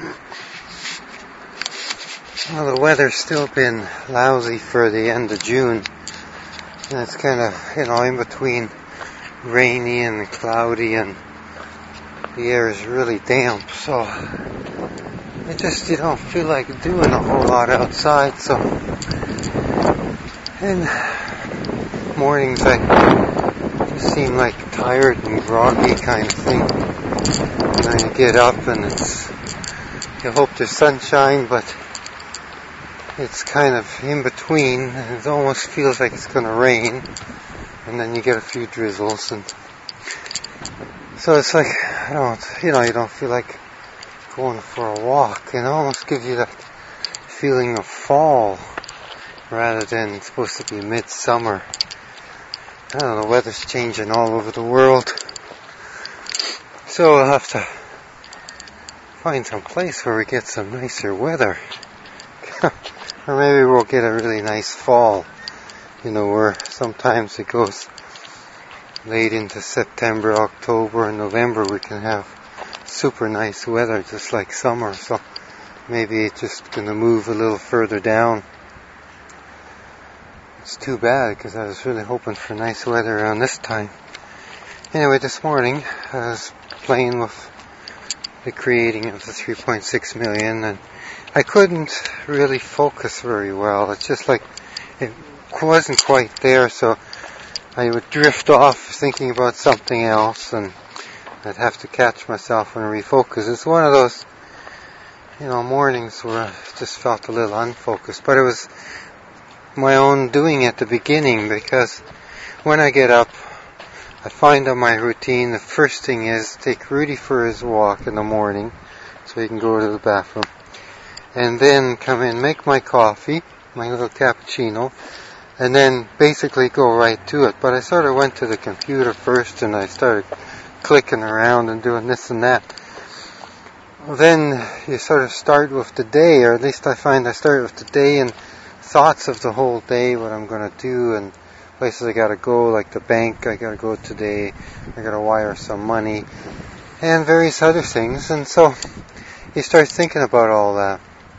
Well, the weather's still been lousy for the end of June. And it's kind of, in between rainy and cloudy, and the air is really damp. So I just, don't feel like doing a whole lot outside. So, and mornings I just seem like tired and groggy kind of thing. And then you get up and you hope there's sunshine, but it's kind of in between, and it almost feels like it's going to rain, and then you get a few drizzles, and so it's like, you don't feel like going for a walk, and it almost gives you that feeling of fall, rather than it's supposed to be midsummer. I don't know, the weather's changing all over the world, so we'll have to find some place where we get some nicer weather. Or maybe we'll get a really nice fall, where sometimes it goes late into September, October, and November. We can have super nice weather, just like summer. So maybe it's just going to move a little further down. It's too bad, because I was really hoping for nice weather around this time. Anyway, this morning I was playing with the creating of the 3.6 million, and I couldn't really focus very well. It's just like it wasn't quite there, so I would drift off thinking about something else, and I'd have to catch myself and refocus. It's one of those, mornings where I just felt a little unfocused, but it was my own doing at the beginning, because when I get up, I find on my routine the first thing is take Rudy for his walk in the morning so he can go to the bathroom. And then come in, make my coffee, my little cappuccino, and then basically go right to it. But I sort of went to the computer first, and I started clicking around and doing this and that. Well, then you sort of start with the day, or at least I find I start with the day and thoughts of the whole day, what I'm going to do, and places I got to go, like the bank I got to go today, I got to wire some money, and various other things. And so you start thinking about all that.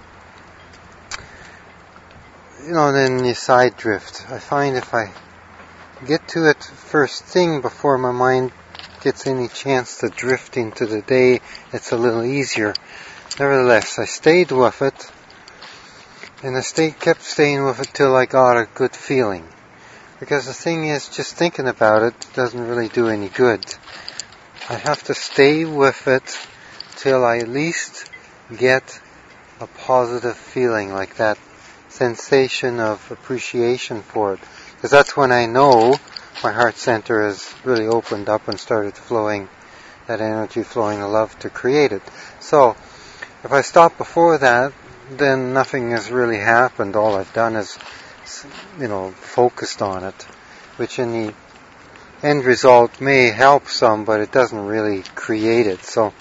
And then you side drift. I find if I get to it first thing before my mind gets any chance to drift into the day, it's a little easier. Nevertheless, I stayed with it, and I kept staying with it till I got a good feeling. Because the thing is, just thinking about it doesn't really do any good. I have to stay with it till I at least get a positive feeling, like that sensation of appreciation for it, because that's when I know my heart center has really opened up and started flowing, that energy flowing of love to create it. So if I stop before that, then nothing has really happened. All I've done is focused on it, which in the end result may help some, but it doesn't really create it. So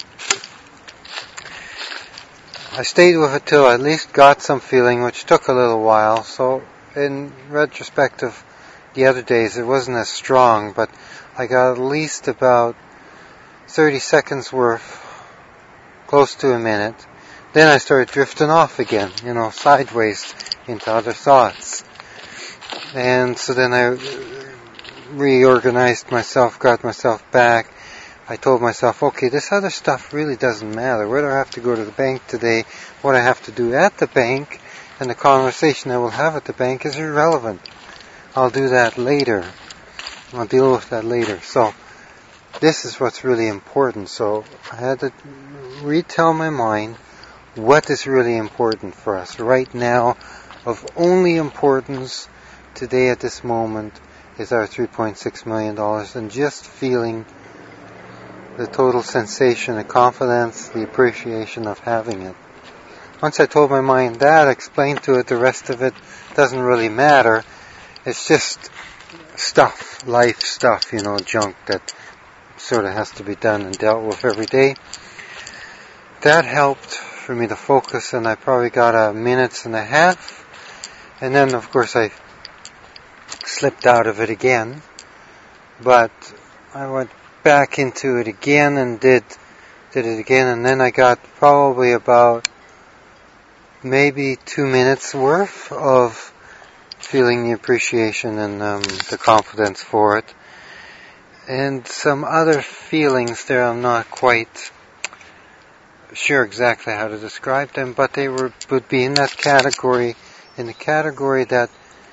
I stayed with it till I at least got some feeling, which took a little while. So in retrospect of the other days, it wasn't as strong, but I got at least about 30 seconds worth, close to a minute. Then I started drifting off again, sideways into other thoughts. And so then I reorganized myself, got myself back. I told myself, okay, this other stuff really doesn't matter. Whether I have to go to the bank today, what I have to do at the bank, and the conversation I will have at the bank is irrelevant. I'll do that later. I'll deal with that later. So this is what's really important. So I had to retell my mind what is really important for us right now. Of only importance today at this moment is our $3.6 million, and just feeling the total sensation, the confidence, the appreciation of having it. Once I told my mind that, explained to it the rest of it doesn't really matter. It's just stuff, life stuff, junk that sort of has to be done and dealt with every day. That helped for me to focus, and I probably got a minute and a half. And then, of course, I slipped out of it again. But I went back into it again and did did it again, and then I got probably about maybe 2 minutes worth of feeling the appreciation and the confidence for it. And some other feelings there, I'm not quite sure exactly how to describe them, but they would be in that category, in the category that,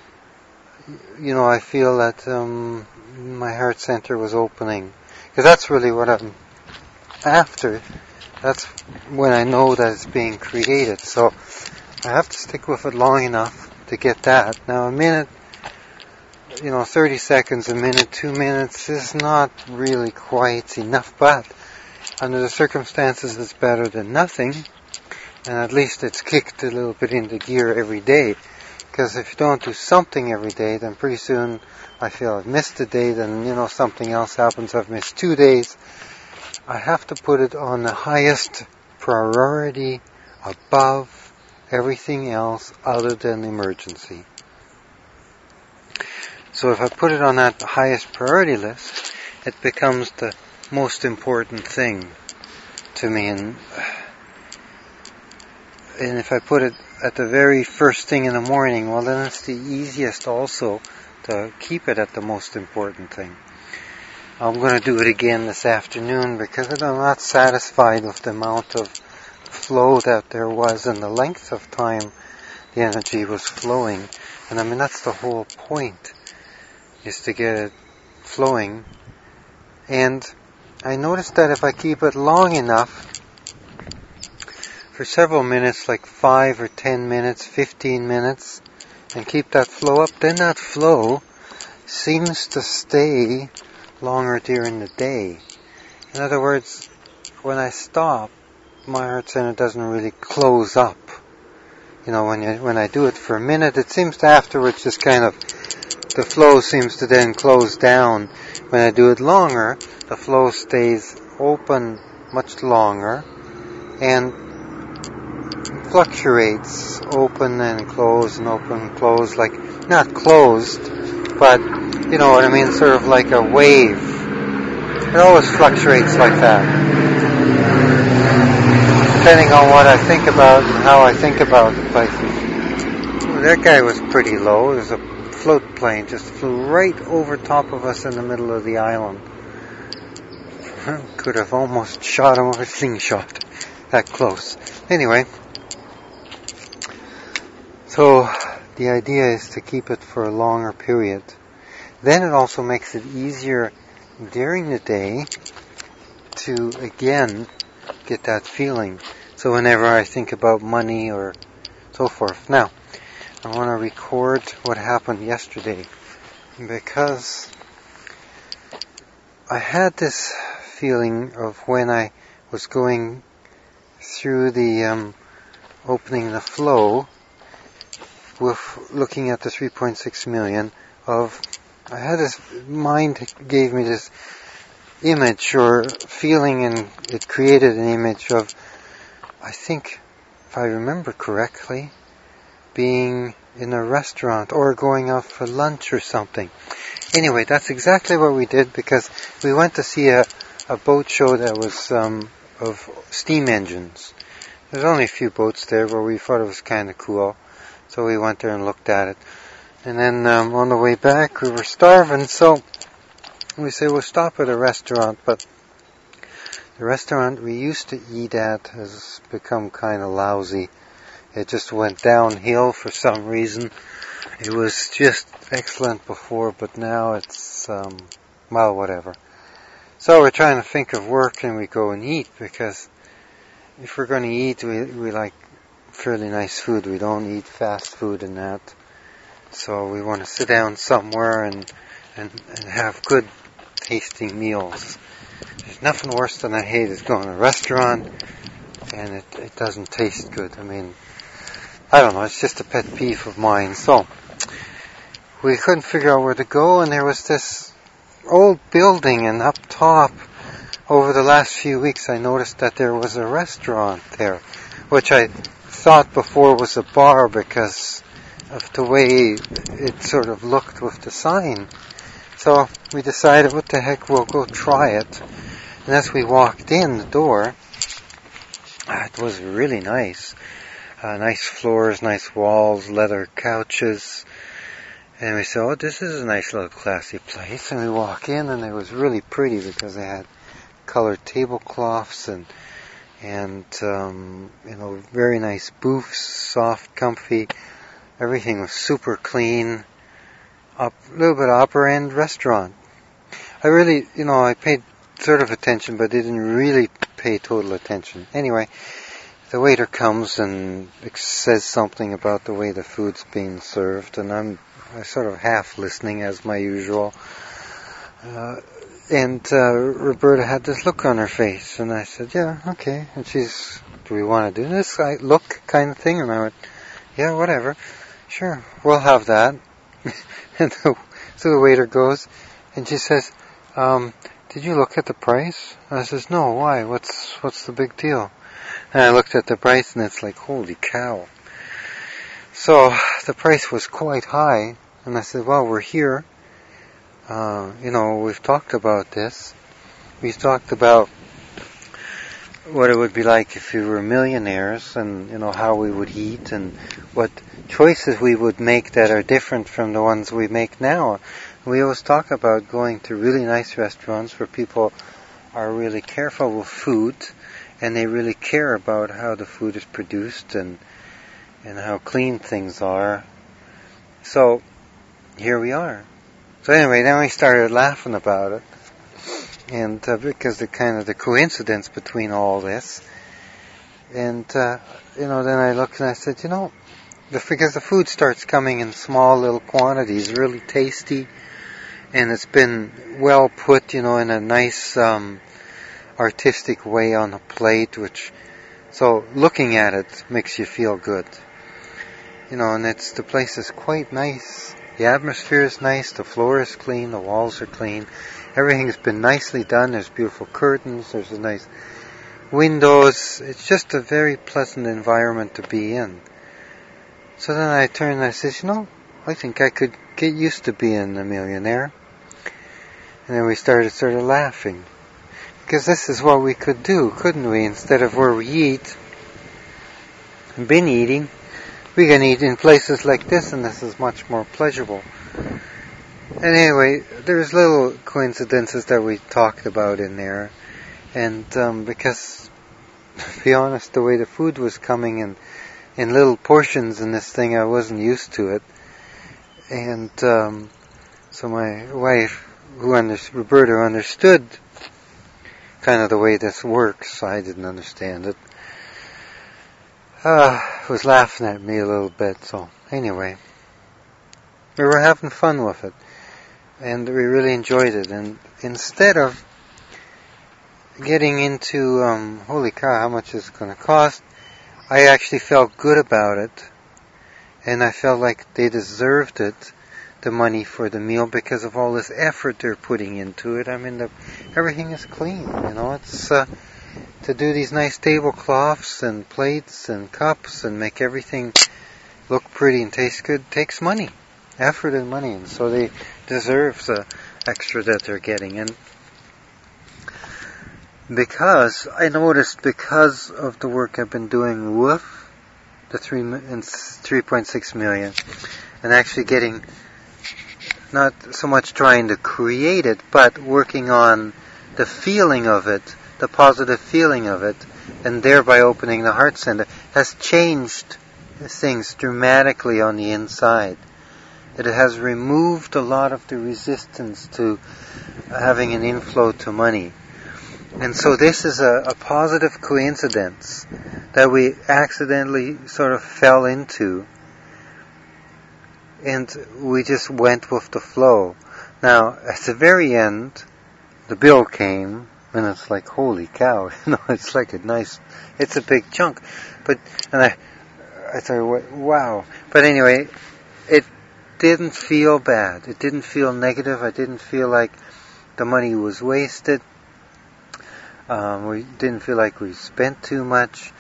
I feel that my heart center was opening. Because that's really what I'm after. That's when I know that it's being created. So I have to stick with it long enough to get that. Now a minute, 30 seconds, a minute, 2 minutes is not really quite enough, but under the circumstances it's better than nothing, and at least it's kicked a little bit into gear every day. Because if you don't do something every day, then pretty soon I feel I've missed a day, then something else happens, I've missed 2 days. I have to put it on the highest priority above everything else other than emergency. So if I put it on that highest priority list, it becomes the most important thing to me. And if I put it at the very first thing in the morning, well, then it's the easiest also to keep it at the most important thing. I'm going to do it again this afternoon because I'm not satisfied with the amount of flow that there was and the length of time the energy was flowing. And that's the whole point, is to get it flowing. And I noticed that if I keep it long enough, for several minutes, like 5 or 10 minutes, 15 minutes, and keep that flow up, then that flow seems to stay longer during the day. In other words, when I stop, my heart center doesn't really close up. When I do it for a minute, it seems to afterwards just kind of, the flow seems to then close down. When I do it longer, the flow stays open much longer and fluctuates, open and close and open and close, like not closed, but you know what I mean, sort of like a wave. It always fluctuates like that, depending on what I think about and how I think about the place. That guy was pretty low. There's a float plane just flew right over top of us in the middle of the island. Could have almost shot him with a slingshot. That close. Anyway, so the idea is to keep it for a longer period. Then it also makes it easier during the day to again get that feeling. So whenever I think about money or so forth. Now, I want to record what happened yesterday because I had this feeling of when I was going through the opening the flow with looking at the 3.6 million of, I had this, mind gave me this image or feeling, and it created an image of, I think, if I remember correctly, being in a restaurant or going out for lunch or something. Anyway, that's exactly what we did, because we went to see a boat show that was of steam engines. There's only a few boats there, but we thought it was kind of cool. So we went there and looked at it. And then on the way back, we were starving, so we said we'll stop at a restaurant. But the restaurant we used to eat at has become kind of lousy. It just went downhill for some reason. It was just excellent before, but now it's, well, whatever. So we're trying to think of where can we go and eat, because if we're going to eat, we like fairly nice food. We don't eat fast food and that. So we want to sit down somewhere and have good tasting meals. There's nothing worse than I hate is going to a restaurant and it doesn't taste good. I don't know, it's just a pet peeve of mine. So we couldn't figure out where to go, and there was this old building, and up top, over the last few weeks, I noticed that there was a restaurant there, which I thought before was a bar because of the way it sort of looked with the sign. So we decided, what the heck, we'll go try it. And as we walked in the door, it was really nice. Nice floors, nice walls, leather couches. And we said, oh, this is a nice little classy place. And we walk in, and it was really pretty because they had colored tablecloths and very nice booths, soft, comfy. Everything was super clean. A little bit upper end restaurant. I really, I paid sort of attention, but didn't really pay total attention. Anyway, the waiter comes and says something about the way the food's being served, and I'm sort of half listening as my usual. And Roberta had this look on her face, and I said, yeah, okay. And she's, do we want to do this look kind of thing? And I went, yeah, whatever. Sure, we'll have that. And so the waiter goes, and she says, did you look at the price? And I says, no, why? What's the big deal? And I looked at the price, and it's like, holy cow. So the price was quite high, and I said, well, we're here. We've talked about this. We've talked about what it would be like if we were millionaires, and, how we would eat, and what choices we would make that are different from the ones we make now. We always talk about going to really nice restaurants where people are really careful with food, and they really care about how the food is produced and how clean things are. So, here we are. So anyway, then we started laughing about it, and because the coincidence between all this, and then I looked and I said, because the food starts coming in small little quantities, really tasty, and it's been well put, in a nice artistic way on a plate, so looking at it makes you feel good, and the place is quite nice. The atmosphere is nice, the floor is clean, the walls are clean, everything's been nicely done, there's beautiful curtains, there's a nice windows, it's just a very pleasant environment to be in. So then I turned and I said, I think I could get used to being a millionaire. And then we started sort of laughing. Because this is what we could do, couldn't we? Instead of where we eat, and been eating, we can eat in places like this, and this is much more pleasurable. And anyway, there's little coincidences that we talked about in there. And because, to be honest, the way the food was coming in little portions in this thing, I wasn't used to it. And so my wife, Roberta, understood kind of the way this works. I didn't understand it. Was laughing at me a little bit. So anyway, we were having fun with it, and we really enjoyed it. And instead of getting into holy cow, how much is it going to cost, I actually felt good about it, and I felt like they deserved it, the money for the meal, because of all this effort they're putting into it. I mean, everything is clean, it's to do these nice tablecloths and plates and cups and make everything look pretty and taste good takes money, effort and money, and so they deserve the extra that they're getting. And because of the work I've been doing with the 3.6 million, and actually getting, not so much trying to create it, but working on the feeling of it, the positive feeling of it, and thereby opening the heart center, has changed things dramatically on the inside. It has removed a lot of the resistance to having an inflow to money. And so this is a positive coincidence that we accidentally sort of fell into, and we just went with the flow. Now, at the very end, the bill came, and it's like, holy cow, it's like it's a big chunk. And I thought, wow. But anyway, it didn't feel bad. It didn't feel negative. I didn't feel like the money was wasted. We didn't feel like we spent too much.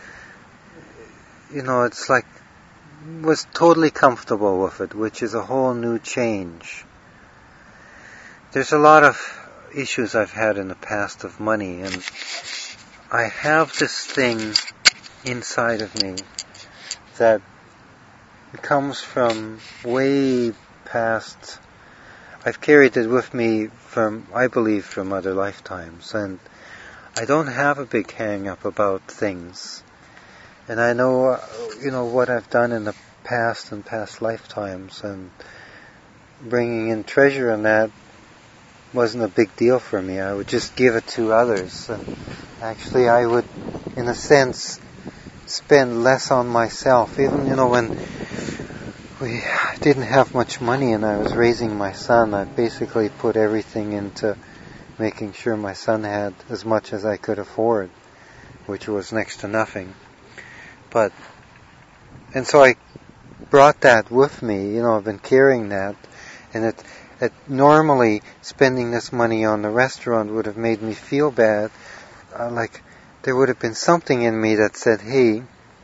It's like, was totally comfortable with it, which is a whole new change. There's a lot of issues I've had in the past of money, and I have this thing inside of me that comes from way past. I've carried it with me from, I believe, from other lifetimes, and I don't have a big hang-up about things. And I know, what I've done in the past and past lifetimes, and bringing in treasure in that wasn't a big deal for me. I would just give it to others. And actually, I would, in a sense, spend less on myself. Even, when we didn't have much money and I was raising my son, I basically put everything into making sure my son had as much as I could afford, which was next to nothing. And so I brought that with me. I've been carrying that, and it normally spending this money on the restaurant would have made me feel bad. Like there would have been something in me that said, hey,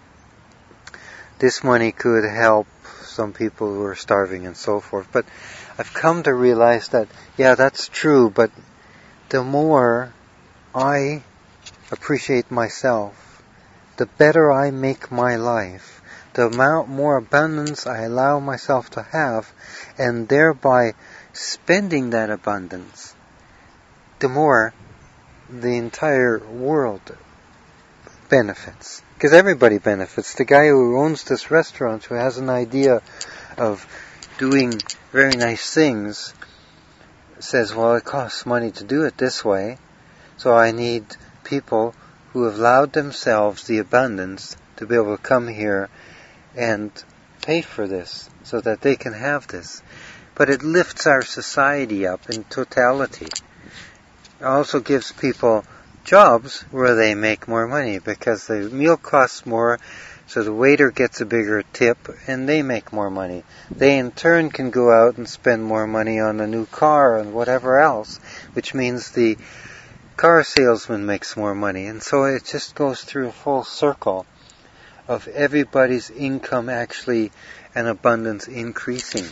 this money could help some people who are starving and so forth. But I've come to realize that, yeah, that's true, but the more I appreciate myself, the better I make my life, the more abundance I allow myself to have, and thereby spending that abundance, the more the entire world benefits. Because everybody benefits. The guy who owns this restaurant, who has an idea of doing very nice things, says, well, it costs money to do it this way, so I need people who have allowed themselves the abundance to be able to come here and pay for this, so that they can have this. But it lifts our society up in totality. It also gives people jobs where they make more money, because the meal costs more, so the waiter gets a bigger tip and they make more money. They in turn can go out and spend more money on a new car and whatever else, which means the car salesman makes more money. And so it just goes through a full circle of everybody's income actually and abundance increasing.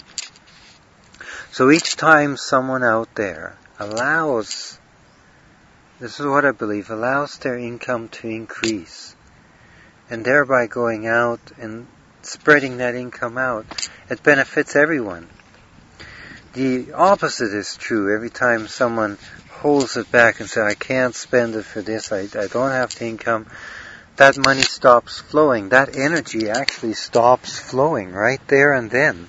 So each time someone out there allows, this is what I believe, allows their income to increase, and thereby going out and spreading that income out, it benefits everyone. The opposite is true. Every time someone holds it back and says, I can't spend it for this, I don't have the income, that money stops flowing. That energy actually stops flowing right there and then.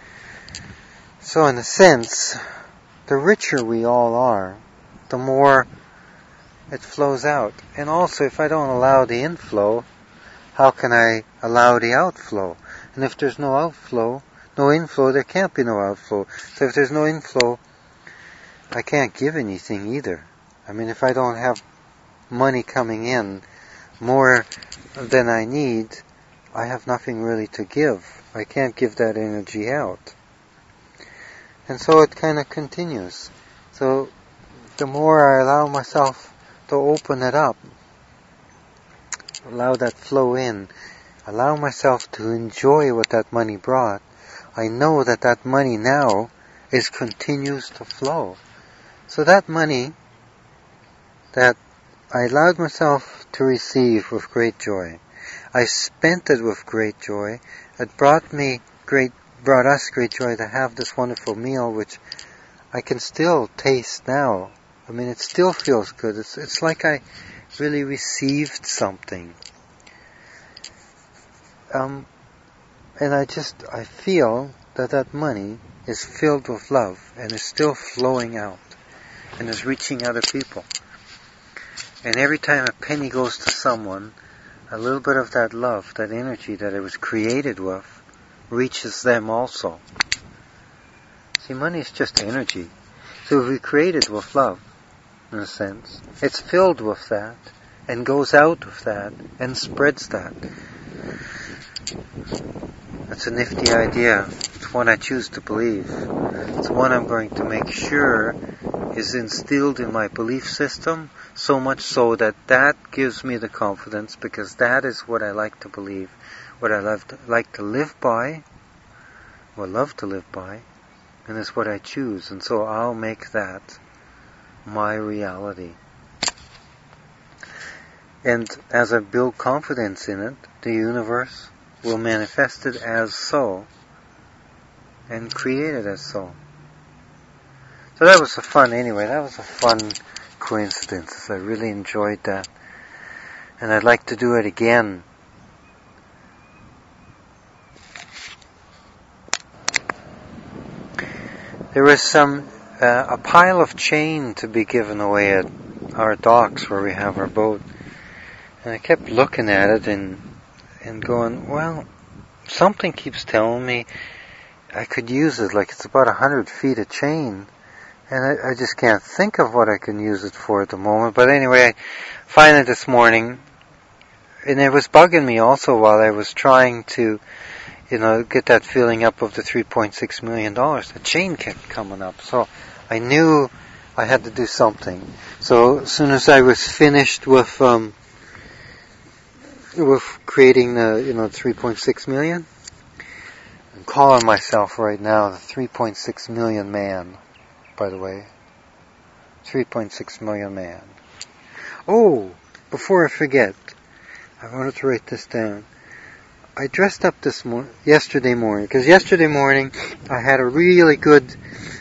So in a sense, the richer we all are, the more it flows out. And also, if I don't allow the inflow, how can I allow the outflow? And if there's no outflow, no inflow, there can't be no outflow. So if there's no inflow, I can't give anything either. I mean, if I don't have money coming in more than I need, I have nothing really to give. I can't give that energy out. And so it kind of continues. So the more I allow myself to open it up, allow that flow in, allow myself to enjoy what that money brought, I know that that money now continues to flow. So that money that I allowed myself to receive with great joy, I spent it with great joy, it brought us great joy to have this wonderful meal, which I can still taste now. I mean, it still feels good. It's like I really received something. And I feel that money is filled with love and is still flowing out and is reaching other people. And every time a penny goes to someone, a little bit of that love, that energy that it was created with, reaches them also. See, money is just energy. So if we create it with love, in a sense, it's filled with that, and goes out with that, and spreads that. That's a nifty idea. It's one I choose to believe. It's one I'm going to make sure is instilled in my belief system, so much so that gives me the confidence, because that is what I like to believe, what I like to live by, or love to live by, and it's what I choose. And so I'll make that my reality. And as I build confidence in it, the universe will manifest it as so and create it as so. So that was that was a fun coincidence. I really enjoyed that. And I'd like to do it again. There was a pile of chain to be given away at our docks where we have our boat. And I kept looking at it and going, well, something keeps telling me I could use it. Like, it's about 100 feet of chain. And I just can't think of what I can use it for at the moment. But anyway, I find it this morning. And it was bugging me also while I was trying to, get that feeling up of the $3.6 million. The chain kept coming up. So I knew I had to do something. So as soon as I was finished with creating the 3.6 million, I'm calling myself right now the 3.6 million man, by the way. 3.6 million man. Oh, before I forget, I wanted to write this down. I dressed up yesterday morning, because yesterday morning I had a really good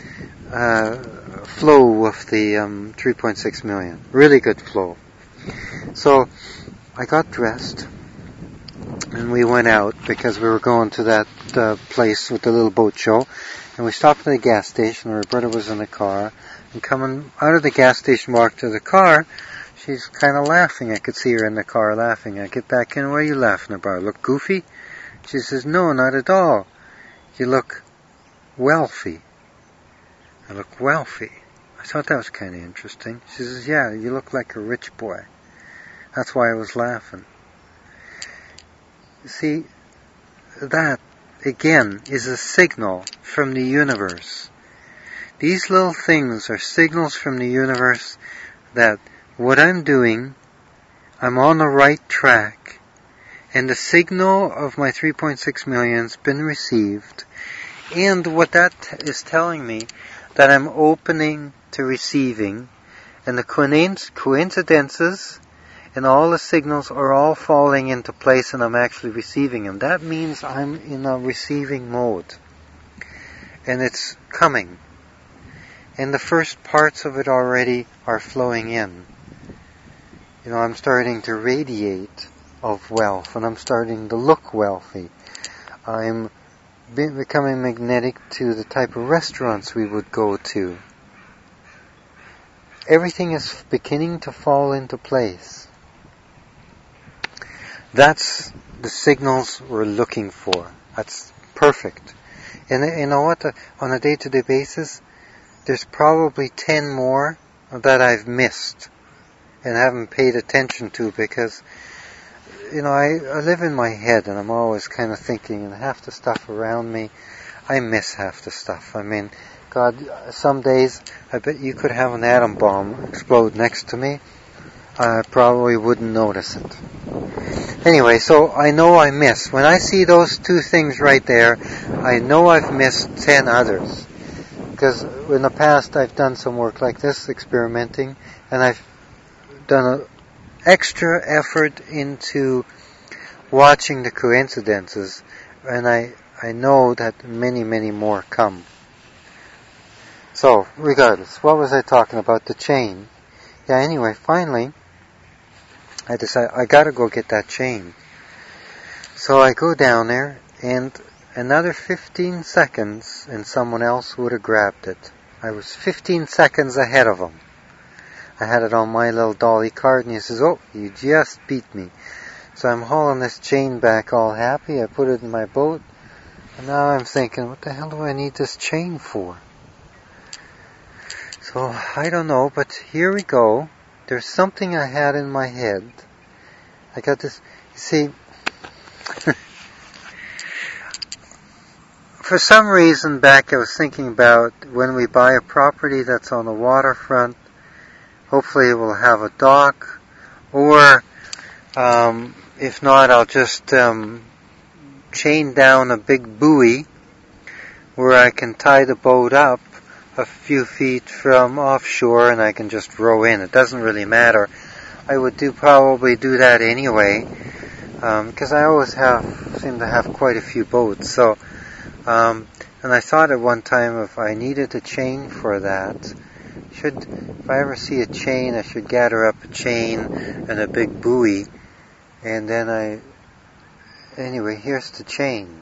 flow with the 3.6 million. Really good flow. So I got dressed and we went out because we were going to that place with the little boat show, and we stopped at the gas station. Roberta was in the car, and coming out of the gas station, walked to the car. She's kind of laughing. I could see her in the car laughing. I get back in. What are you laughing about? Look goofy? She says, no, not at all. You look wealthy. I look wealthy. I thought that was kind of interesting. She says, yeah, you look like a rich boy. That's why I was laughing. You see, that, again, is a signal from the universe. These little things are signals from the universe that what I'm doing, I'm on the right track, and the signal of my 3.6 million has been received, and what that is telling me, that I'm opening to receiving, and the coincidences and all the signals are all falling into place, and I'm actually receiving them. That means I'm in a receiving mode, and it's coming, and the first parts of it already are flowing in. I'm starting to radiate of wealth, and I'm starting to look wealthy. I'm becoming magnetic to the type of restaurants we would go to. Everything is beginning to fall into place. That's the signals we're looking for. That's perfect. And you know what? On a day-to-day basis, there's probably 10 more that I've missed and haven't paid attention to, because I live in my head, and I'm always kind of thinking, and half the stuff around me, I miss half the stuff. I mean, God, some days I bet you could have an atom bomb explode next to me. I probably wouldn't notice it. Anyway, so I know I miss. When I see those two things right there, I know I've missed 10 others. Because in the past I've done some work like this, experimenting, and I've done an extra effort into watching the coincidences, and I know that many, many more come. So, regardless, what was I talking about? The chain. Yeah, anyway, finally, I decided I gotta go get that chain. So I go down there, and another 15 seconds, and someone else would have grabbed it. I was 15 seconds ahead of him. I had it on my little dolly card, and he says, oh, you just beat me. So I'm hauling this chain back all happy. I put it in my boat, and now I'm thinking, what the hell do I need this chain for? So, I don't know, but here we go. There's something I had in my head. I got this, you see, for some reason back I was thinking about when we buy a property that's on the waterfront, hopefully it will have a dock, or if not, I'll just chain down a big buoy where I can tie the boat up a few feet from offshore and I can just row in. It doesn't really matter. I would probably do that anyway, because I always seem to have quite a few boats. So, and I thought at one time if I needed a chain for that, if I ever see a chain, I should gather up a chain and a big buoy, and then anyway, here's the chain.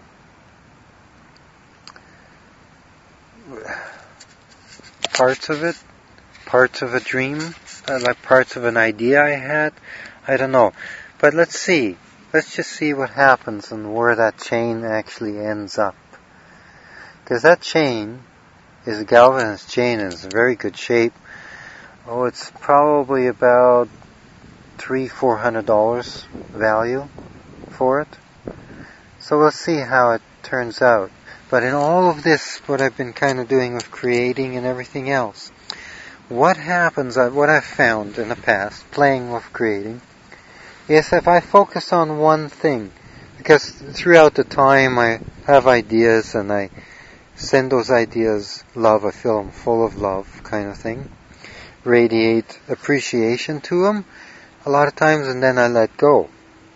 Parts of it, parts of a dream, like parts of an idea I had, I don't know. But let's just see what happens and where that chain actually ends up. Because that chain is a galvanized chain and it's in very good shape. Oh, it's probably about $300-400 value for it. So we'll see how it turns out. But in all of this, what I've been kind of doing with creating and everything else, what happens, what I've found in the past, playing with creating, is if I focus on one thing, because throughout the time I have ideas and I send those ideas love, I feel them full of love kind of thing, radiate appreciation to them a lot of times, and then I let go.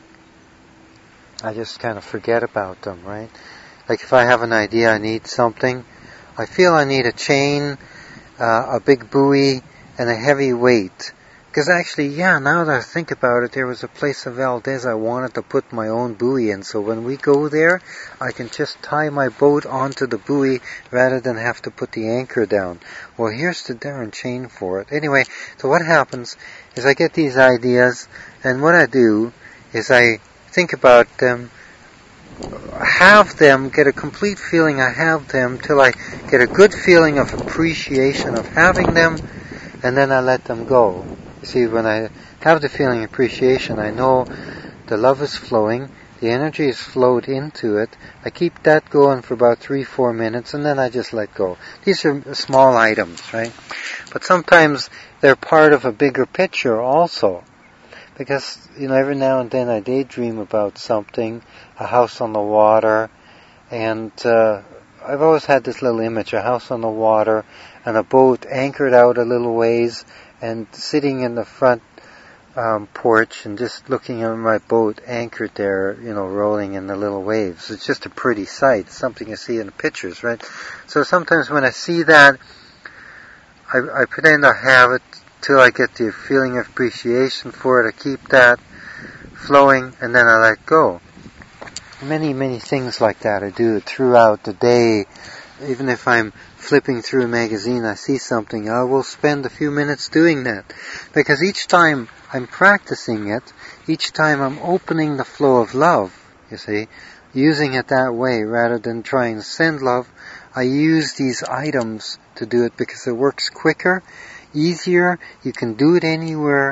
I just kind of forget about them, right? Like if I have an idea, I need something, I feel I need a chain, a big buoy, and a heavy weight. Because actually, now that I think about it, there was a place in Valdez I wanted to put my own buoy in. So when we go there, I can just tie my boat onto the buoy rather than have to put the anchor down. Well, here's the darn chain for it. Anyway, so what happens is I get these ideas, and what I do is I think about them, have them, get a complete feeling I have them, till I get a good feeling of appreciation of having them, and then I let them go. You see, when I have the feeling of appreciation, I know the love is flowing, the energy is flowed into it. I keep that going for about 3-4 minutes, and then I just let go. These are small items, right? But sometimes they're part of a bigger picture also. Because, every now and then I daydream about something, a house on the water, and I've always had this little image, a house on the water, and a boat anchored out a little ways, and sitting in the front porch and just looking at my boat anchored there, rolling in the little waves. It's just a pretty sight. It's something you see in the pictures, right? So sometimes when I see that, I pretend I have it till I get the feeling of appreciation for it. I keep that flowing, and then I let go. Many, many things like that I do throughout the day. Even if I'm flipping through a magazine, I see something, I will spend a few minutes doing that. Because each time I'm practicing it, each time I'm opening the flow of love, you see, using it that way rather than trying to send love, I use these items to do it because it works quicker, easier, you can do it anywhere,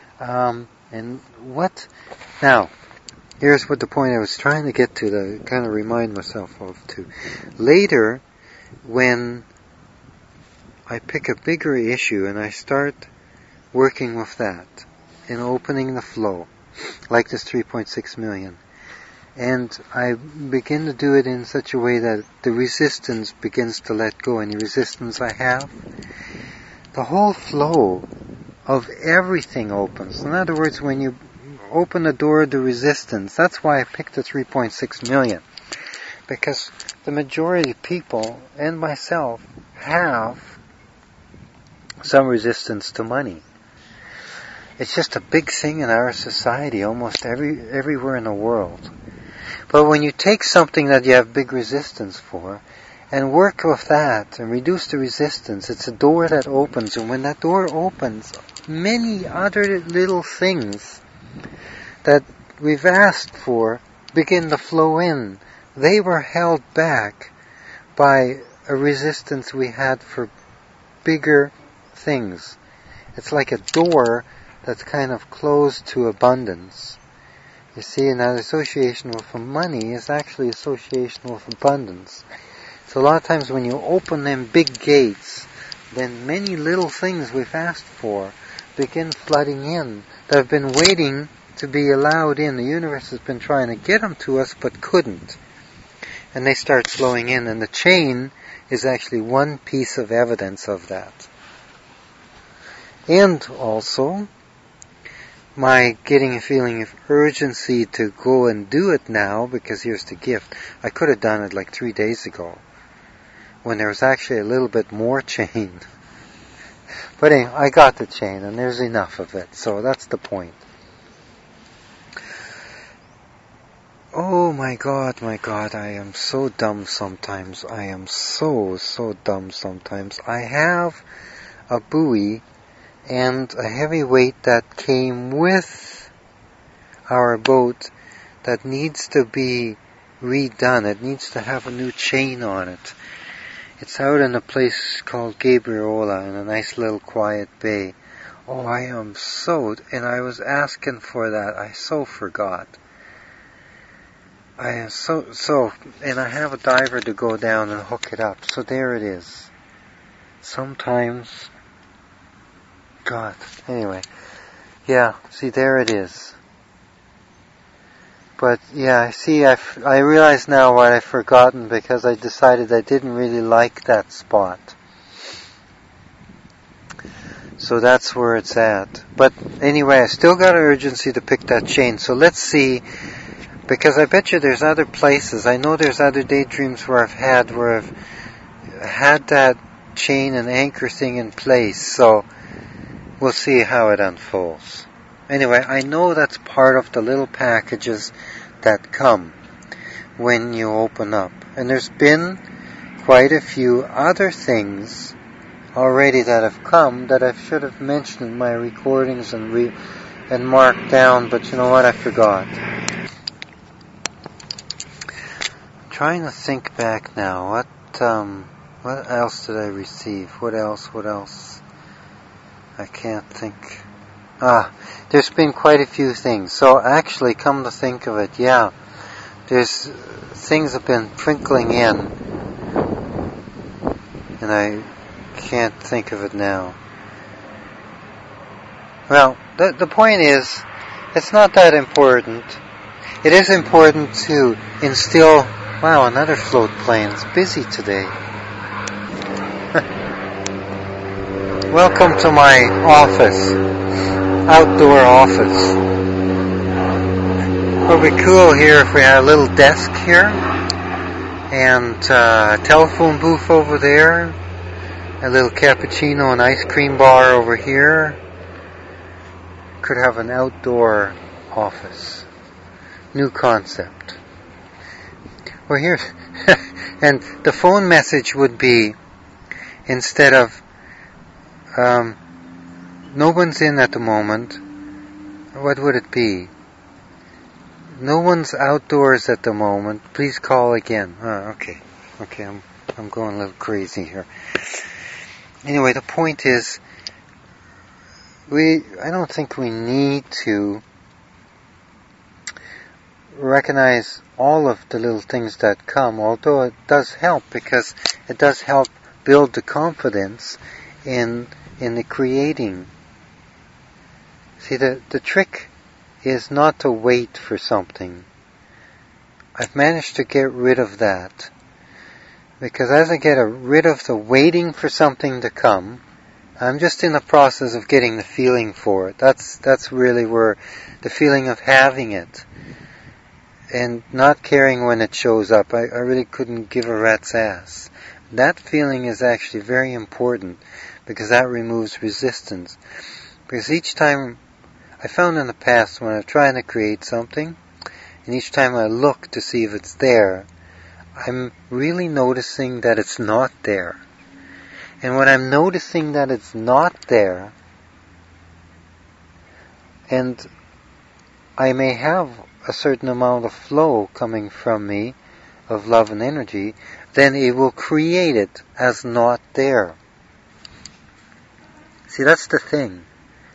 now, here's what the point I was trying to get to kind of remind myself of too. Later, when I pick a bigger issue and I start working with that, and opening the flow, like this 3.6 million, and I begin to do it in such a way that the resistance begins to let go, any resistance I have, the whole flow of everything opens. In other words, when you open the door to resistance, that's why I picked the 3.6 million. Because the majority of people, and myself, have some resistance to money. It's just a big thing in our society, almost everywhere in the world. But when you take something that you have big resistance for, and work with that, and reduce the resistance, it's a door that opens, and when that door opens, many other little things that we've asked for begin to flow in. They were held back by a resistance we had for bigger things. It's like a door that's kind of closed to abundance. You see, and that association with money is actually association with abundance. So a lot of times when you open them big gates, then many little things we've asked for begin flooding in that have been waiting to be allowed in. The universe has been trying to get them to us but couldn't. And they start flowing in, and the chain is actually one piece of evidence of that. And also, my getting a feeling of urgency to go and do it now, because here's the gift. I could have done it like 3 days ago, when there was actually a little bit more chain. But anyway, I got the chain, and there's enough of it, so that's the point. Oh my God, I am so dumb sometimes. I am so dumb sometimes. I have a buoy and a heavy weight that came with our boat that needs to be redone. It needs to have a new chain on it. It's out in a place called Gabriola in a nice little quiet bay. Oh, I am and I was asking for that. I so forgot. I am and I have a diver to go down and hook it up. So there it is. Sometimes, God, anyway. Yeah, see, there it is. But yeah, see, I realize now what I've forgotten, because I decided I didn't really like that spot. So that's where it's at. But anyway, I still got an urgency to pick that chain. So let's see, because I bet you there's other places. I know there's other daydreams where I've had that chain and anchor thing in place. So we'll see how it unfolds. Anyway, I know that's part of the little packages that come when you open up. And there's been quite a few other things already that have come that I should have mentioned in my recordings and marked down, but you know what, I forgot. I'm trying to think back now. What else did I receive? What else? I can't think. There's been quite a few things. So actually, come to think of it, yeah, there's things have been trickling in, and I can't think of it now. Well, the point is, it's not that important. It is important to instill. Wow, another float plane. It's busy today. Welcome to my office. Outdoor office. It would be cool here if we had a little desk here, and a telephone booth over there, a little cappuccino and ice cream bar over here. Could have an outdoor office. New concept. Well, here, and the phone message would be, instead of no one's in at the moment, what would it be? No one's outdoors at the moment. Please call again. Okay, I'm going a little crazy here. Anyway, the point is, I don't think we need to recognize all of the little things that come, although it does help, because it does help build the confidence in the creating. See, the trick is not to wait for something. I've managed to get rid of that, because as I get rid of the waiting for something to come, I'm just in the process of getting the feeling for it. That's really where the feeling of having it, and not caring when it shows up. I really couldn't give a rat's ass. That feeling is actually very important, because that removes resistance. Because each time, I found in the past when I'm trying to create something, and each time I look to see if it's there, I'm really noticing that it's not there. And when I'm noticing that it's not there, and I may have a certain amount of flow coming from me, of love and energy, then it will create it as not there. See, that's the thing.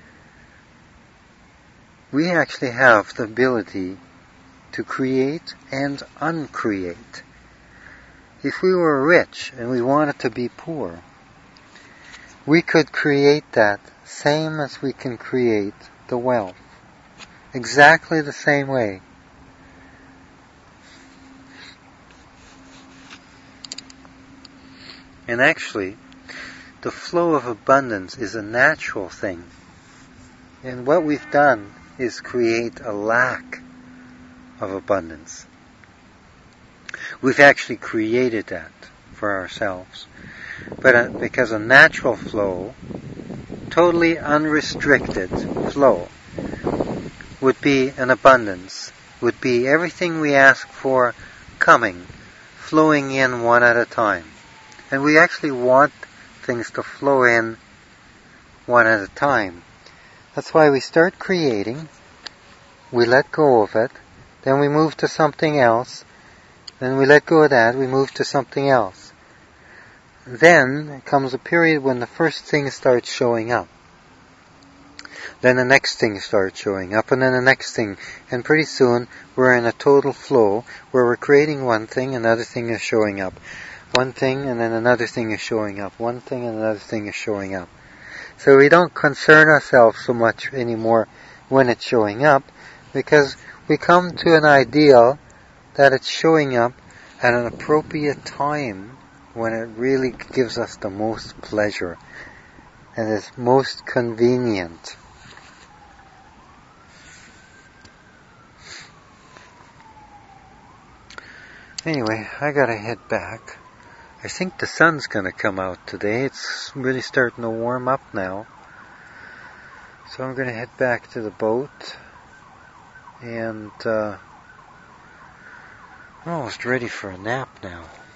We actually have the ability to create and uncreate. If we were rich and we wanted to be poor, we could create that same as we can create the wealth. Exactly the same way. And actually, the flow of abundance is a natural thing. And what we've done is create a lack of abundance. We've actually created that for ourselves. But because a natural flow, totally unrestricted flow, would be an abundance, would be everything we ask for coming, flowing in one at a time. And we actually want things to flow in one at a time. That's why we start creating, we let go of it, then we move to something else, then we let go of that, we move to something else. Then comes a period when the first thing starts showing up. Then the next thing starts showing up, and then the next thing. And pretty soon, we're in a total flow where we're creating one thing, another thing is showing up. One thing, and then another thing is showing up. One thing, and another thing is showing up. So we don't concern ourselves so much anymore when it's showing up, because we come to an ideal that it's showing up at an appropriate time when it really gives us the most pleasure and is most convenient. Anyway, I gotta head back. I think the sun's gonna come out today. It's really starting to warm up now. So I'm gonna head back to the boat. And I'm almost ready for a nap now.